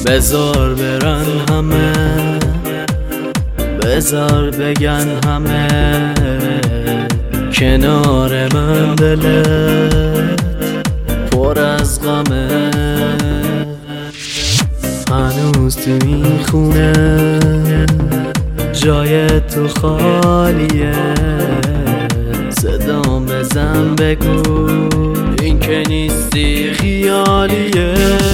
بذار برن همه، بذار بگن همه کنار من دلت پر از غمه. هنوز تو این خونه جای تو خالیه، صدام بزن بگو این که نیستی خیالیه.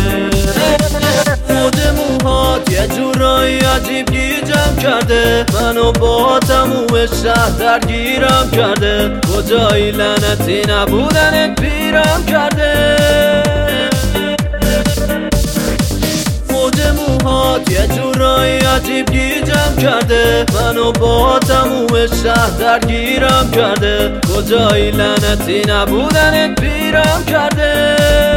موج موهات یه جورایی عجیب گیجم کرده، منو با تموم شهر درگیرم کرده. کجایی لعنتی نبودنت پیرم کرده. موج موهات یه جورایی عجیب گیجم کرده، منو با تموم شهر درگیرم کرده. کجایی لعنتی نبودنت پیرم کرده.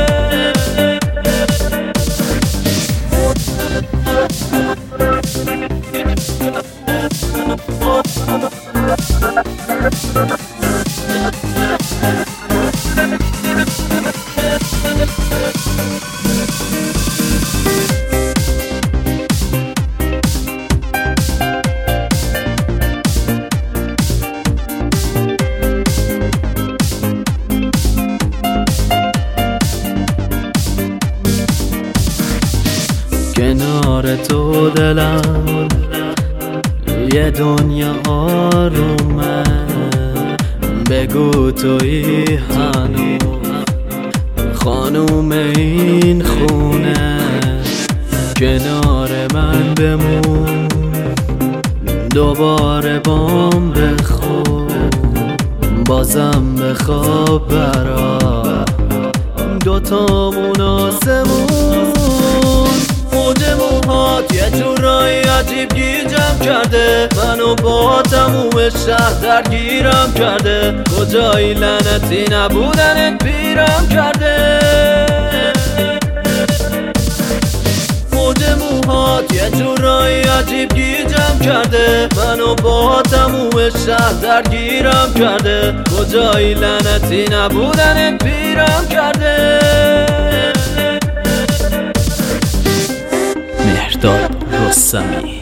کنار تو دلم یه دنیا آرومه، بگو تویی هنوز خانوم این خونه. کنار من بمون دوباره بام بخواب، بازم بخواب برا دوتامون آسمون. موج موهات یه جورایی عجیب گیجم کرده، منو با تموم شهر درگیرم کرده. کجایی لعنتی نبودنت پیرم کرده. موج موهات یه جورایی عجیب گیجم کرده، منو با تموم شهر درگیرم کرده. کجایی لعنتی نبودنت پیرم کرده. مهرداد رستمی.